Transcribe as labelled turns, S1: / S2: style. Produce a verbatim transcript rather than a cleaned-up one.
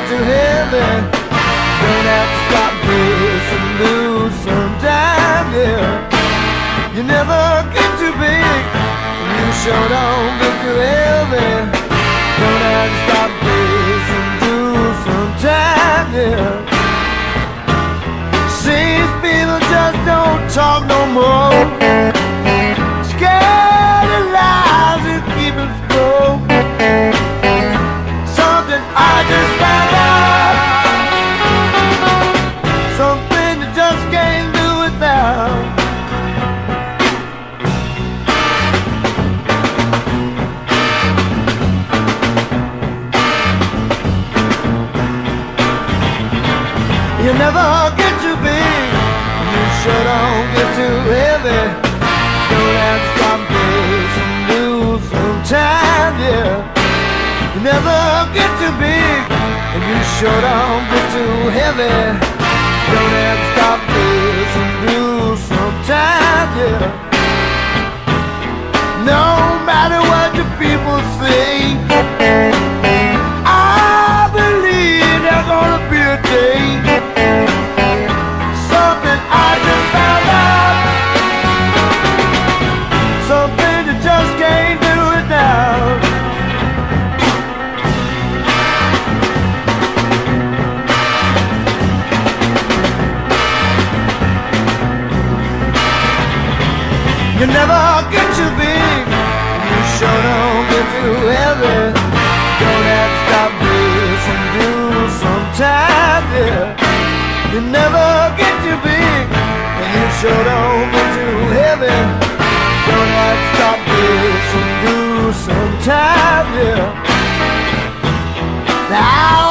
S1: to heaven. Don't have to stop this and lose some time, yeah. You never get too big, you sure don't get too heavy. Don't have to stop this and lose some time, yeah. Seems people just don't talk no more. Scared of lies that keep us broke. Something I just found out, something you just can't do without. You never get too big, you sure don't get too heavy. Don't have to stop this and lose some time, yeah. You never get too big, and you sure don't get too heavy. Don't have to stop this and lose some time, yeah. No matter what the people say, I believe there's gonna be a day. Something I just found out, something you just can't do without. You never get too big, you sure don't get too heavy. Don't have to stop this and do some time, yeah. You never get too big, and you sure don't get too heavy. Don't have to stop this and do some time, yeah. Now